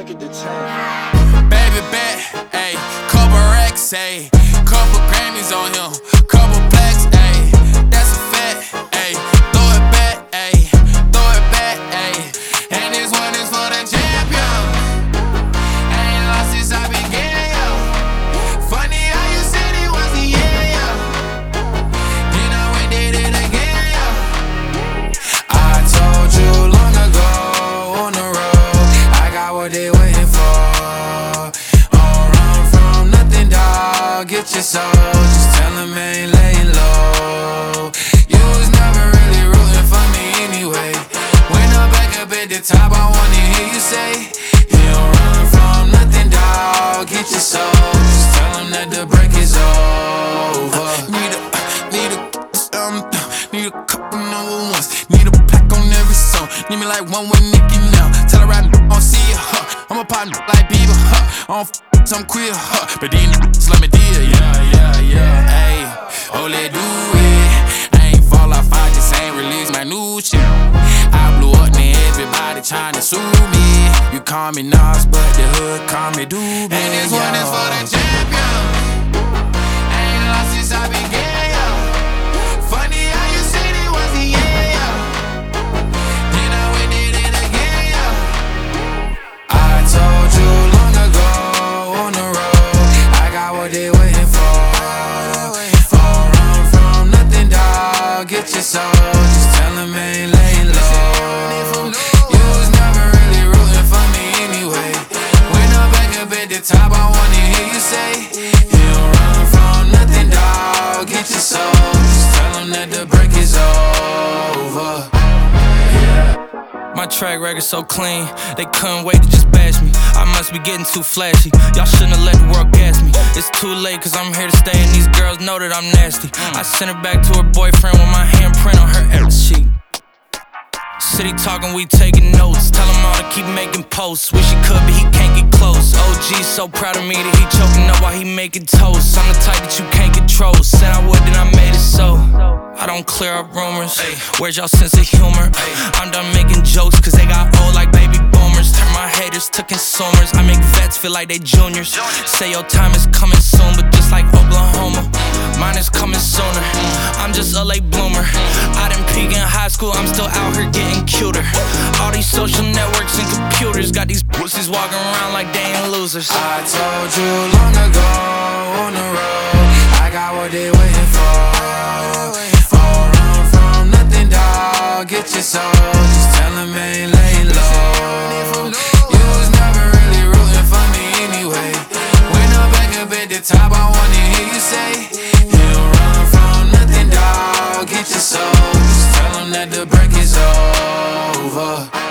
Look at the time. Baby bet, ayy, couple racks, ayy, couple Grammys on him, couple plaques, ayy, that's a fact, ayy, throw it back, ayy, throw it back, ayy, and this one is for the champion. Ain't lost since I began, yo. Funny how you said it was the year, yo. You know we did it again, yo. I told you long ago on the road, I got what they waiting for. Get your soul, just tell him I ain't laying low. You was never really rooting for me anyway. When I'm back up at the top, I wanna hear you say, you don't run from nothing, dawg. Get your soul, just tell him that the break is over. Need a couple number ones. Need a pack on every song. Need me like one with Nicki now. Tell her I don't see ya, huh. I'm a partner like Bieber, huh. I don't I'm queer, huh. But these niggas let me deal, yeah. Ayy, oh, let's do it. I ain't fall off, I just ain't release my new shit. I blew up, now everybody tryna sue me. You call me Nas, but the hood call me Doobie. And this one is for the champion. Ain't lost since I began, yo. Funny how you said it was the year, yo. You know we did it again, yo. I told you long ago on the road, I got what they waiting for. Don't run from nothing, dawg. Get your soul, just tell him I ain't laying low. You was never really rooting for me anyway. When I'm back up at the top, I wanna hear you say, you don't run from nothing, dawg. Get your soul, just tell him that the break is over. My track record so clean, they couldn't wait to just bash me. I must be getting too flashy, y'all shouldn't have let the world gas me. It's too late cause I'm here to stay and these girls know that I'm nasty. I sent her back to her boyfriend with my handprint on her ass cheek. City talking, we taking notes. Tell him all to keep making posts. Wish he could, but he can't get close. OG so proud of me that he choking up while he making toast. I'm the type that you can't control. Said I would, then I made it so. I don't clear up rumors. Where's y'all sense of humor? I'm done making jokes cause they got old like baby boomers. Turn my haters to consumers. I make vets feel like they juniors. Say your time is coming soon, but just like Oklahoma, mine is coming sooner. I'm just a late bloomer. I didn't peak in high school, I'm still out here getting cuter. All these social networks and computers got these pussies walking around like they ain't losers. I told you long ago on the road, I got what they waiting for. Don't run from nothing, dawg. Get your soul, just tell him I ain't laying low. You was never really rooting for me anyway. When I'm back up at the top, I wanna hear you say, you don't run from nothing, dawg. Get your soul, just tell him that the break is over.